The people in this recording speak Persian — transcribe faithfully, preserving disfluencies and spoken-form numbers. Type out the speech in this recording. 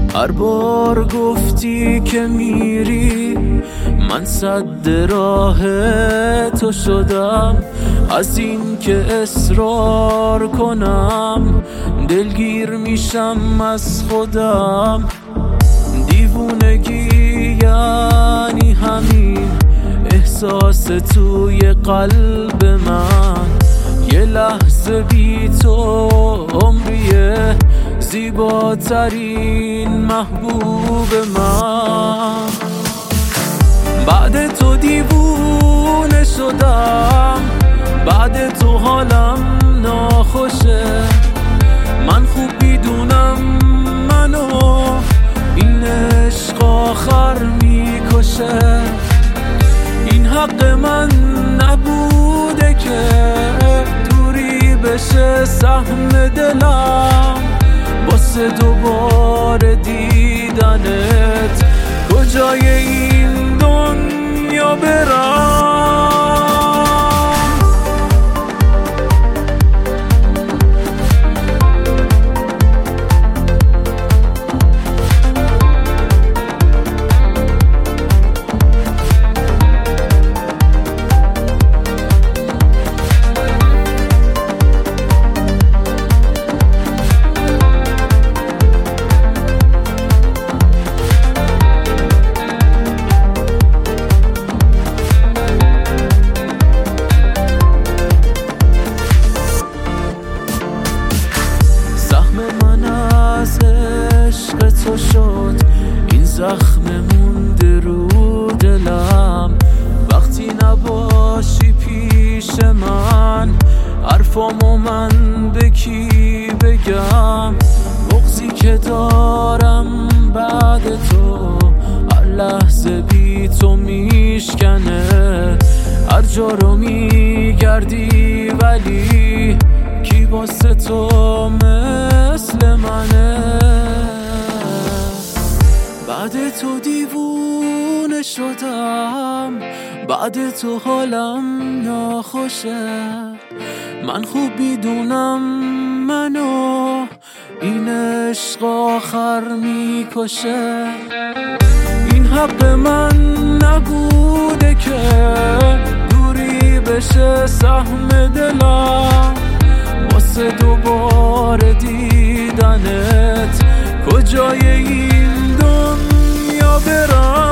هر بار گفتی که میری من سد راه تو شدم، از این که اصرار کنم دلگیر میشم از خودم. دیوونگی یعنی همین احساس توی قلب من، یه لحظه بی تو عمریه زیباترین محبوب من. بعد تو دیوونه شدم، بعد تو حالم ناخوشه، من خوب میدونم منو این عشق آخر میکشه. این حق من نبوده که دوری بشه سهم دلم، واسه دوباره دیدنت کجای این دنیا برم. تو شد این زخم مونده رو دلم، وقتی نباشی پیش من حرفامو من به کی بگم. بغضی که دارم بعد تو هر لحظه بی تو میشکنه، هر جا رو میگردی ولی کی واسه تو مثل منه. بعد تو دیوونه شدم، بعد تو حالم ناخوشه، من خوب میدونم منو این عشق آخر میکشه. این حق من نبوده که دوری بشه سهم دلم، واسه دوباره دیدنت کجای این دنیا برم.